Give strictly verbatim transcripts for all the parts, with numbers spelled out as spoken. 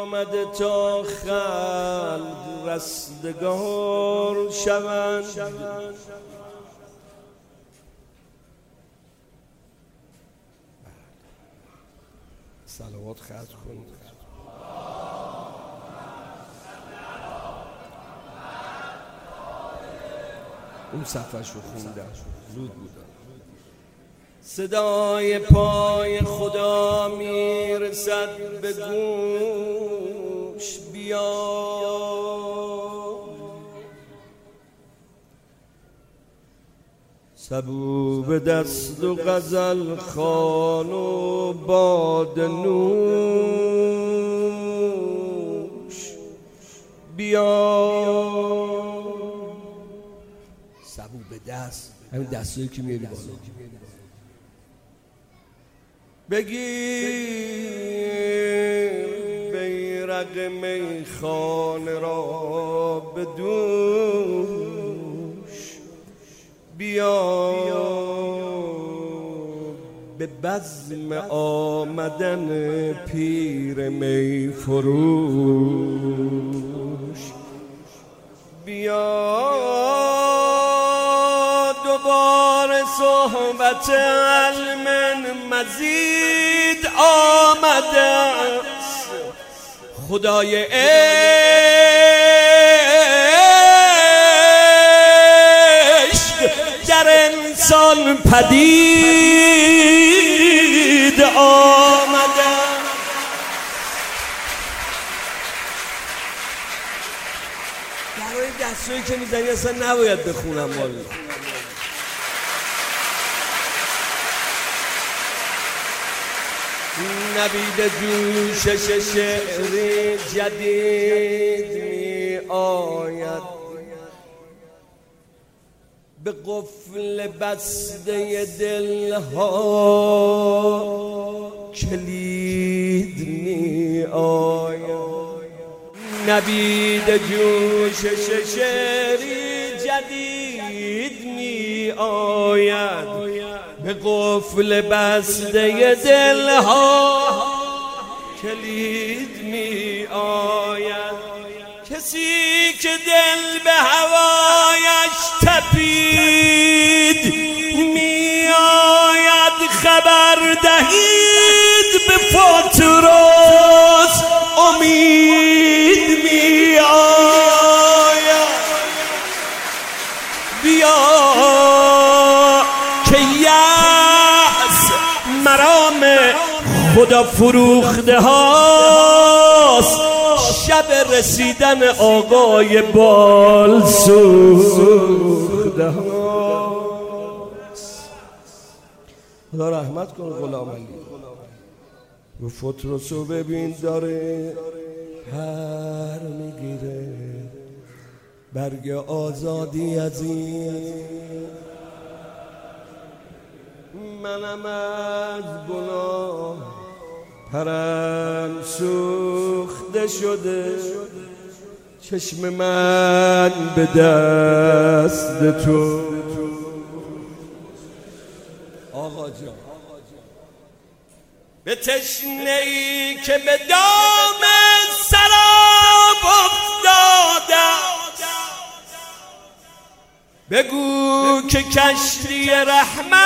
آمده تا خلق رستگار شوند. صلوات خرج کنید. اون صفحش رو خوندم، زود بودم. صدای پای خدا میرسد به گوش، بیا سبو به دست و غزل خوان و باد نوش، بیا سبو به دست، همین دستایی که میاری بالا، بگیر بیرق میخانه را به دوش، بیا به بزم آمدن پیر می فروش، بیا دوباره صحبت علم مزید آمده است. خدای عشق در انسان پدید آمده. برای دستایی که میزنی اصلا نباید بخونم والا. نبید جوشش شعری جدید می آید، به قفل بسته دلها کلید می آید. نبید جوشش شعری جدید می آید، به قفل بسته دلها کلید می آید. کسی که دل به هوایش تپید می آید، خبر دهید به پتروس امید می آید. بیا که یأس مرام خدا فروخته هاست، شب رسیدن آقای بال سوخته هاست. خدا رحمت کن غلام علی. رو فترسو ببین داره پر میگیره، برگ آزادی از این منم از گناه پرم سوخته شده، چشم من به دست تو. آقا جان به تشنه‌ای که به دام سراب افتاده، بگو که کشتی رحمت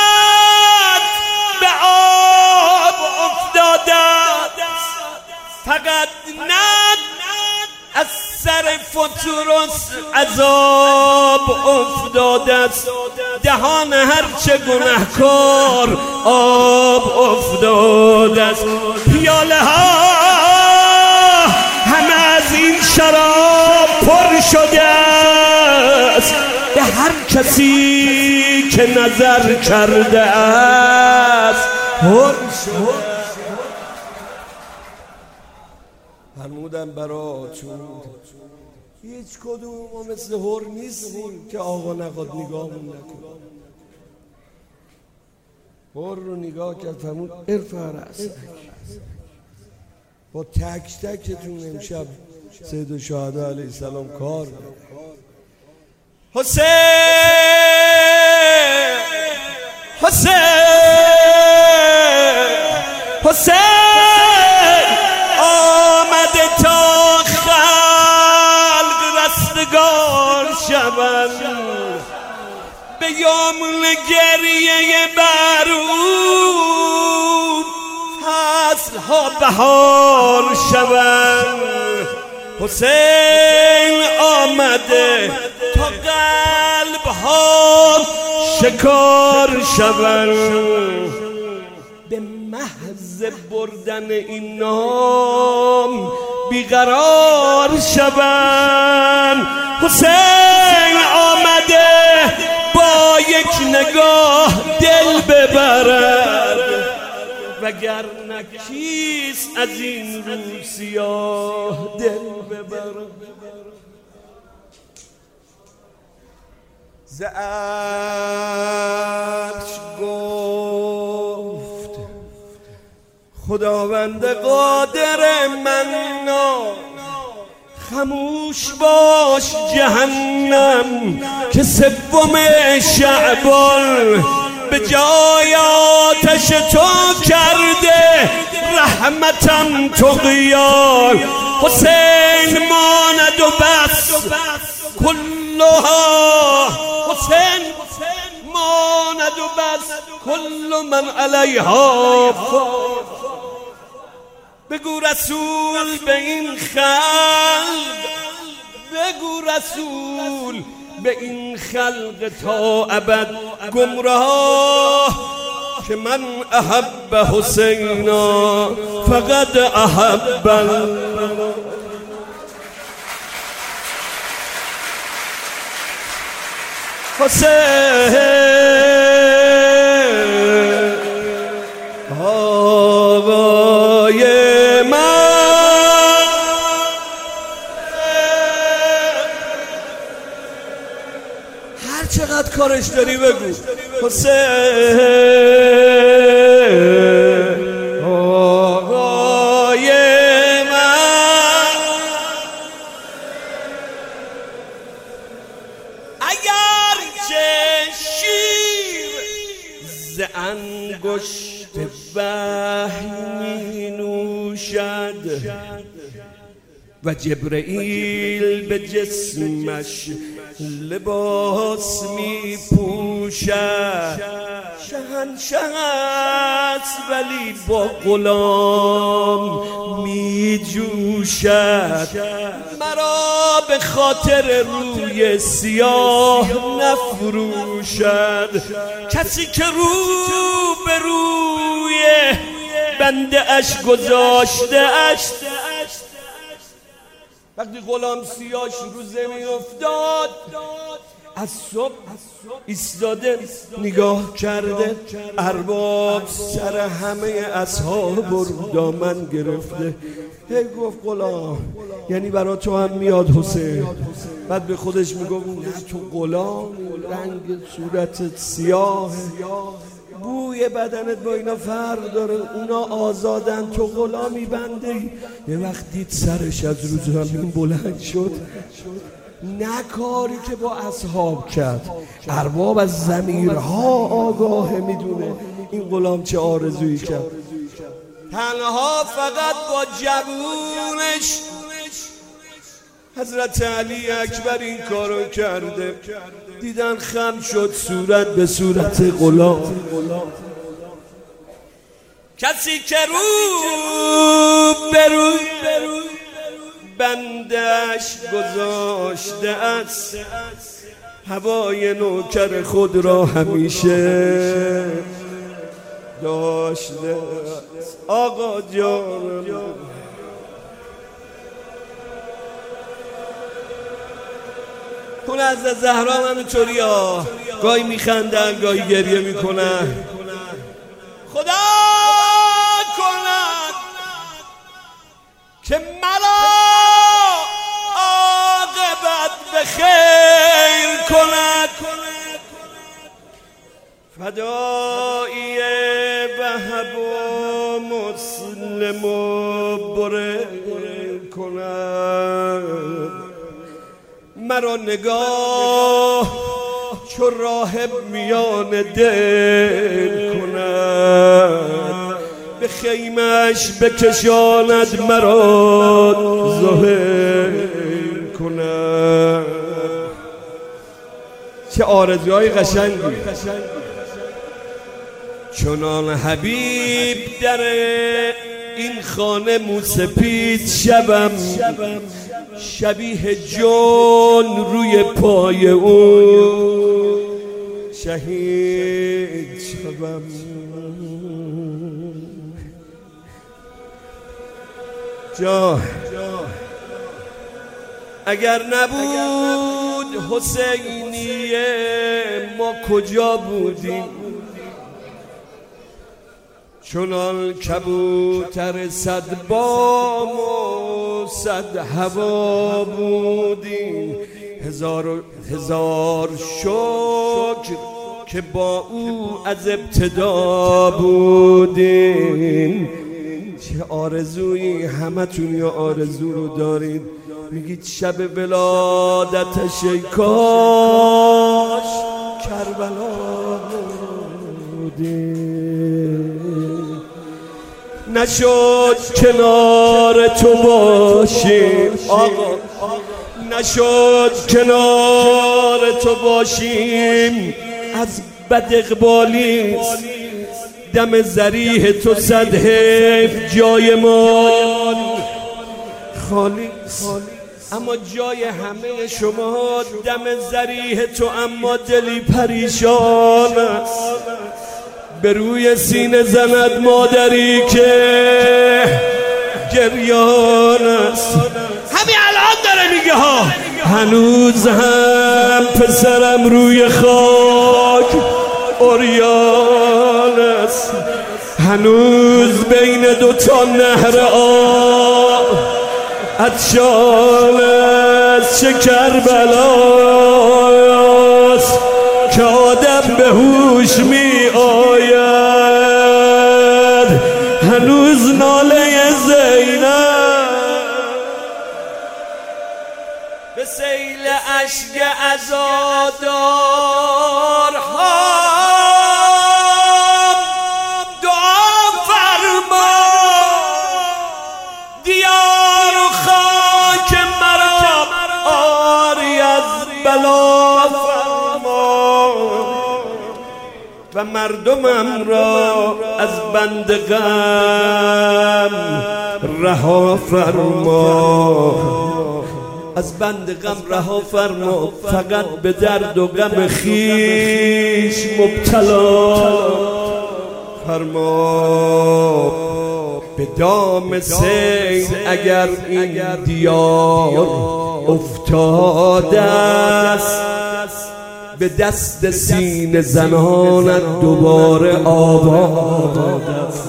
به آب افتاده. فقط نه از سر فتروس عذاب افتاده است، دهان هرچه گنهکار آب افتاده است. پیاله ها همه از این شراب پر شده است، به هر کسی که نظر کرده است پر شده. فرمودن براتون هیچ کدوم ما مثل هر نیستیم که آقا نخواد نگاهمون نکنه. هر رو نگاه کرد فرمود ارفع رأسک. با تک تکتون امشب سید الشهدا علیه السلام کار بده. حسین حسین حسین آمده ها بهار شوند. حسین آمده تا قلب ها شکار شوند. به محض بردن این نام بیقرار شوند. حسین آمده با یک نگاه دل ببرد، وگرنه کیست از این رو سیاه دل ببرد. ز عرش گفت خداوند قادر منان، خموش باش جهنم که سوم شعبان به جای آتش تو کرده رحمتم طغیان. حسین ماند و بس کلها، حسین ماند و بس کل من علیها فان. بگو رسول به این خلق، بگو رسول به این خلق تا ابد گمراه که من احب حسینا فقد احب الله. حسین آقای من، هر چقدر کارش داری بگو. حسین آقای من، اگر چه شیر ز انگشت وحی می نوشد و جبرئیل به جسمش لباس می پوشد. شهنشه است ولی با غلام می جوشد. مرا به خاطر روی سیاه نفروشد. کسی که رو به روی بنده اش گذاشته اش، وقتی غلام سیاهش رو زمین افتاد از صبح ایستاده نگاه کرده، ارباب سر همه اصحاب رو دامن گرفته. هی گفت غلام یعنی برا تو هم میاد حسین؟ بعد به خودش میگفت نه تو غلام، رنگ صورتت سیاه، بوی بدنت با اینا فرق داره، اونا آزادن تو غلامی بنده. یه وقت دید سرش از رو زمین بلند شد، نه کاری که با اصحاب کرد. ارباب از ضمیرها آگاه میدونه این غلام چه آرزویی کرد. تنها فقط با جوونش حضرت علی اکبر این کارو کرده. دیدن خم شد صورت به صورت غلام. کسی که رو به رو بندش گذاشته است، هوای نوکر خود را همیشه داشته است. آقا جان خون از زهرا همینطوری ها، گاهی میخندن گاهی گریه میکنن. خدا کند که مرا عاقبت به خیر کند، فدایی وهب و مسلم و بره کند. مرا نگاه چو راهب میان دل کند، به خیمش بکشاند مرا ظاهر کند. چه آرزوهای قشنگی. چنان حبیب در این خانه موسپید شبم شبیه جان روی پای اون شهید شبم. جا اگر نبود حسینیه ما کجا بودیم؟ چنان کبوتر صد بام و صد هوا بودیم. هزار و هزار شکر که با او از ابتدا بودیم. چه آرزویی همتون یا آرزو رو دارید میگید شب ولادتش ای کاش کربلا بودیم. نشد کنار تو باشیم آقا، نشد کنار تو باشیم. از بد اقبالی دم ذریح تو صد حیف جای ما خالی، اما جای همه شما دم ذریح تو، اما دلی پریشان است. به روی سینه زند مادری که گریان است. همین الان داره میگه ها هنوز هم پسرم روی خاک عریان است. هنوز بین دو تا نهر آب عطشان است. چه کربلاست که آدم به هوش می آید. هنوز ناله زینب به سیل اشک عزادارها دعا فرما. دیار و خاک مرا آری از بلا فرما و مردمم را از بند غم رها فرما. از بند غم رها فرما، فقط به درد و غم خیش مبتلا فرما. به دام سیل اگر این دیار افتاده است، به دست سینه زنانت دوباره آباد است.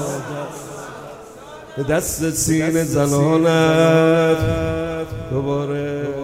به دست سینه زنانت دوباره